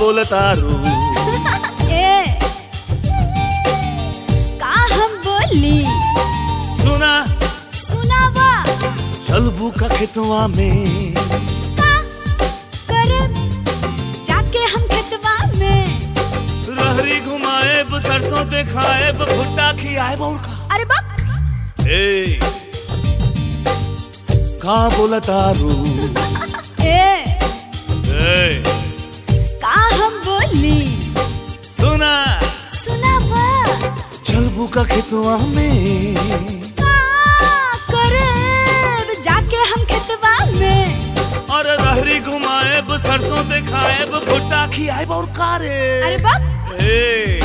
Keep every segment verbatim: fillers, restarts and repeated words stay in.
बोलतारू ए का हम बोली सुना सुनावा चलबू का खेतवा में का करब जाके हम खेतवा में रहरी घुमाएब सरसों देखाएब भुट्टा खियाएब और का अरे बाप ए का बोलतारू ए ए का हम बोली सुना सुनावा चलबू का खेतवा में का करब जाके हम खेतवा में और रहरी घुमाएब सरसों देखाएब भुट्टा खियाएब और का रे अरे बाप ए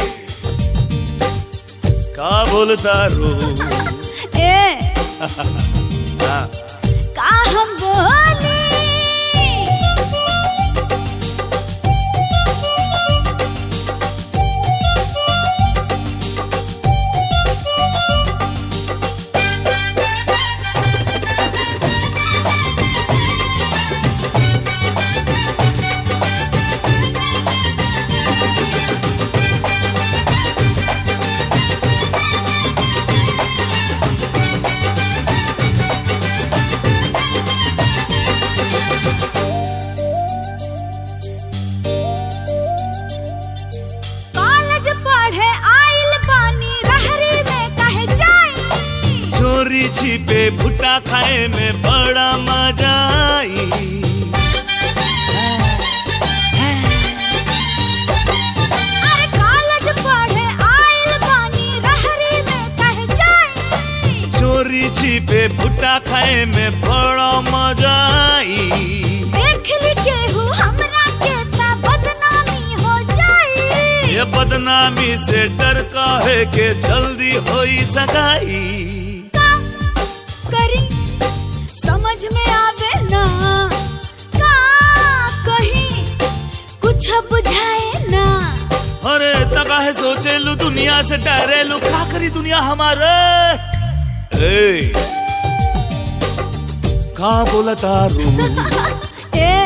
का बोलतारू ए हाँ का हम बोली छिपे भुट्टा खाए में बड़ा मजा आई अरे कॉलेज पढ़े आइल बानी रहरी में कह जाई चोरी छिपे भुट्टा खाए में बड़ा मजा आई देख ली केहू हमरा के ता बदनामी हो जाई ये बदनामी से डर काहे के जल्दी होई सगाई करी समझ में आवे ना का कहीं कुछ बुझाए ना अरे तका है सोचे लू दुनिया से डरे लू का करी दुनिया हमारे ए का बोलतारू ए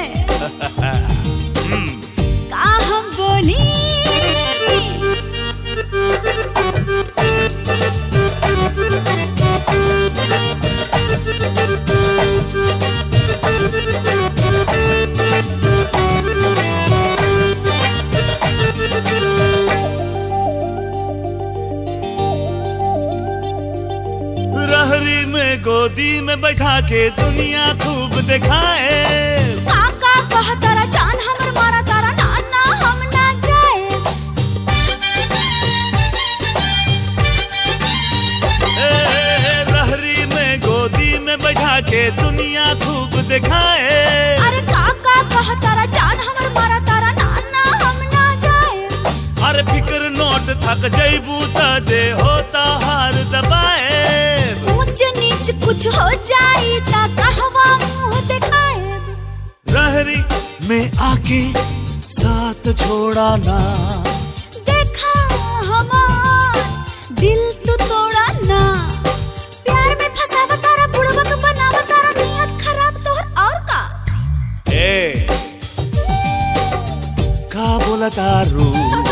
का हम बोली रहरी में गोदी में बैठा के दुनिया खूब दिखाए काका कह तारा जान हमर मारा तारा नाना हम ना जाए ए, रहरी में गोदी में बैठा के दुनिया खूब दिखाए अरे काका कह तारा जान हमर मारा तारा नाना हम ना जाए अरे फिक्र नोट थक जैबू त दे होता हार दबाए ऊंच नीच कुछ हो जाई ता कहवा मुंह दिखाए रहरी में आके साथ छोड़ा ना देखा हमार दिल तू तोड़ा ना प्यार में फंसावा तारा बुड़बक बनावा तारा नियत खराब तोहर और का ए का बोलतारू